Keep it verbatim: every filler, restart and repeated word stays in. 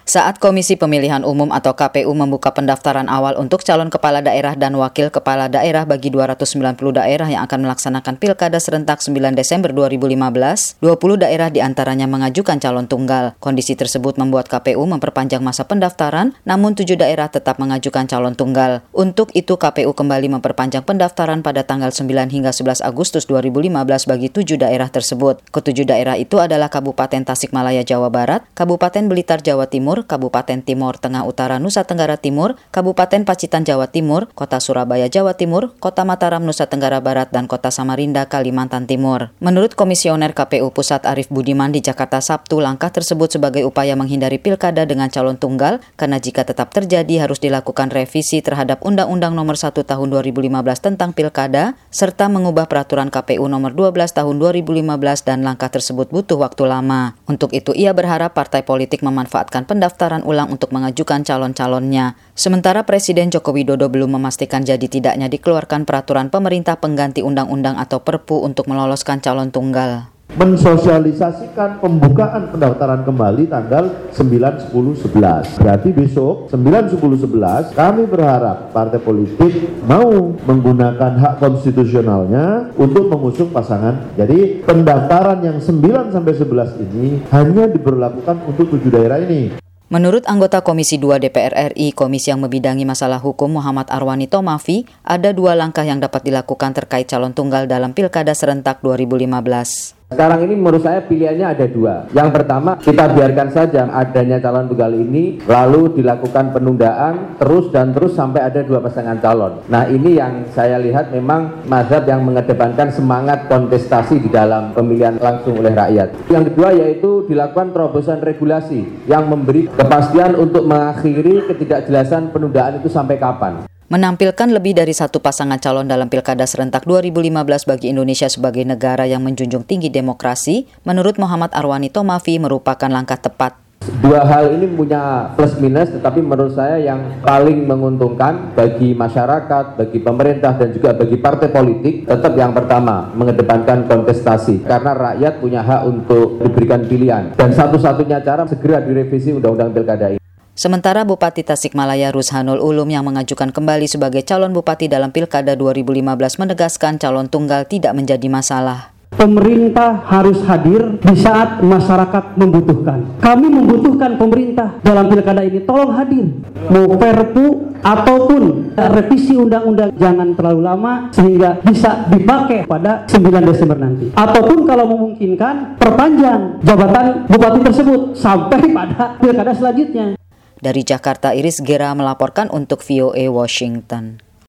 Saat Komisi Pemilihan Umum atau K P U membuka pendaftaran awal untuk calon kepala daerah dan wakil kepala daerah bagi dua ratus sembilan puluh daerah yang akan melaksanakan Pilkada serentak sembilan Desember dua ribu lima belas, dua puluh daerah diantaranya mengajukan calon tunggal. Kondisi tersebut membuat K P U memperpanjang masa pendaftaran, namun tujuh daerah tetap mengajukan calon tunggal. Untuk itu K P U kembali memperpanjang pendaftaran pada tanggal sembilan hingga sebelas Agustus dua ribu lima belas bagi tujuh daerah tersebut. Ketujuh daerah itu adalah Kabupaten Tasikmalaya Jawa Barat, Kabupaten Blitar Jawa Timur, Kabupaten Timor Tengah Utara Nusa Tenggara Timur, Kabupaten Pacitan Jawa Timur, Kota Surabaya Jawa Timur, Kota Mataram Nusa Tenggara Barat, dan Kota Samarinda Kalimantan Timur. Menurut Komisioner K P U Pusat Arief Budiman di Jakarta Sabtu, langkah tersebut sebagai upaya menghindari pilkada dengan calon tunggal, karena jika tetap terjadi harus dilakukan revisi terhadap Undang-Undang Nomor satu Tahun dua ribu lima belas tentang Pilkada, serta mengubah Peraturan K P U Nomor dua belas Tahun dua ribu lima belas, dan langkah tersebut butuh waktu lama. Untuk itu ia berharap partai politik memanfaatkan pendaftaran ulang untuk mengajukan calon-calonnya. Sementara Presiden Joko Widodo belum memastikan jadi tidaknya dikeluarkan peraturan pemerintah pengganti undang-undang atau Perpu untuk meloloskan calon tunggal. Mensosialisasikan pembukaan pendaftaran kembali tanggal sembilan, sepuluh, sebelas. Berarti besok sembilan, sepuluh, sebelas kami berharap partai politik mau menggunakan hak konstitusionalnya untuk mengusung pasangan. Jadi pendaftaran yang sembilan sampai sebelas ini hanya diberlakukan untuk tujuh daerah ini. Menurut anggota Komisi dua D P R R I, komisi yang membidangi masalah hukum Muhammad Arwani Tomafi, ada dua langkah yang dapat dilakukan terkait calon tunggal dalam Pilkada serentak dua ribu lima belas. Sekarang ini menurut saya pilihannya ada dua. Yang pertama, kita biarkan saja adanya calon tunggal ini, lalu dilakukan penundaan terus dan terus sampai ada dua pasangan calon. Nah, ini yang saya lihat memang mazhab yang mengedepankan semangat kontestasi di dalam pemilihan langsung oleh rakyat. Yang kedua yaitu dilakukan terobosan regulasi yang memberi kepastian untuk mengakhiri ketidakjelasan penundaan itu sampai kapan. Menampilkan lebih dari satu pasangan calon dalam Pilkada serentak dua ribu lima belas bagi Indonesia sebagai negara yang menjunjung tinggi demokrasi, menurut Muhammad Arwani Tomafi merupakan langkah tepat. Dua hal ini punya plus minus, tetapi menurut saya yang paling menguntungkan bagi masyarakat, bagi pemerintah, dan juga bagi partai politik, tetap yang pertama, mengedepankan kontestasi. Karena rakyat punya hak untuk diberikan pilihan. Dan satu-satunya cara segera direvisi Undang-Undang Pilkada ini. Sementara Bupati Tasikmalaya Rushanul Ulum yang mengajukan kembali sebagai calon bupati dalam Pilkada dua ribu lima belas menegaskan calon tunggal tidak menjadi masalah. Pemerintah harus hadir di saat masyarakat membutuhkan. Kami membutuhkan pemerintah dalam Pilkada ini, tolong hadir. Mau Perpu ataupun revisi undang-undang jangan terlalu lama sehingga bisa dipakai pada sembilan Desember nanti. Ataupun kalau memungkinkan perpanjang jabatan bupati tersebut sampai pada Pilkada selanjutnya. Dari Jakarta, Iris Gera melaporkan untuk V O A Washington.